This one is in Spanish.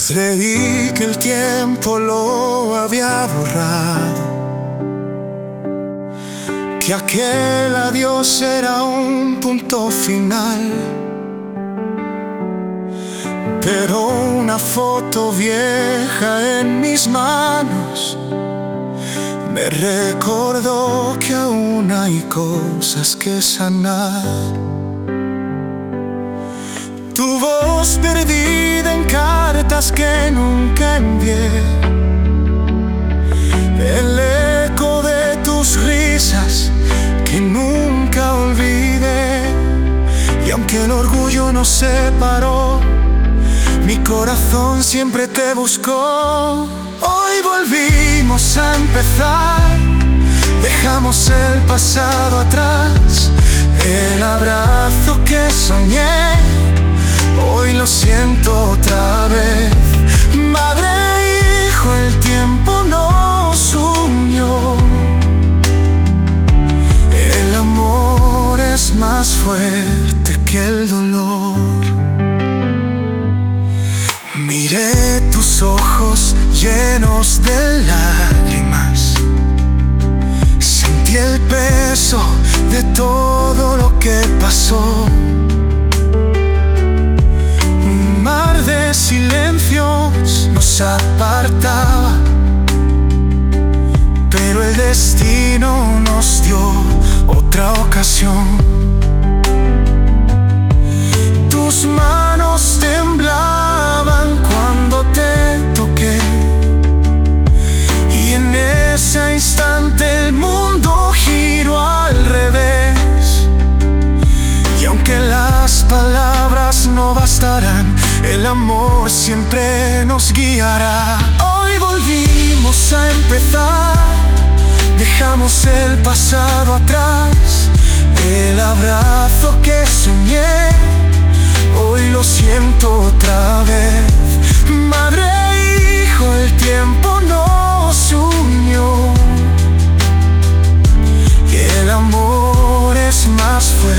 Creí que el tiempo lo había borrado, que aquel adiós era un punto final. Pero una foto vieja en mis manos me recordó que aún hay cosas que sanar. Tu voz perdida en cartas que nunca envié, el eco de tus risas que nunca olvidé. Y aunque el orgullo nos separó, mi corazón siempre te buscó. Hoy volvimos a empezar, dejamos el pasado atrás. El abrazo que soñé, hoy lo siento otra vez. Madre e hijo, el tiempo nos unió. El amor es más fuerte que el dolor. Miré tus ojos llenos de lágrimas, sentí el peso de todo lo que pasó. Un mar de silencios nos apartaba, pero el destino nos dio otra ocasión. Tus manos temblaban cuando te toqué, y en ese instante el mundo giró al revés. Y aunque las palabras no bastarán, el amor siempre nos guiará. Hoy volvimos a empezar, dejamos el pasado atrás. El abrazo que soñé, hoy lo siento otra vez. Madre e hijo, el tiempo nos unió. Y el amor es más fuerte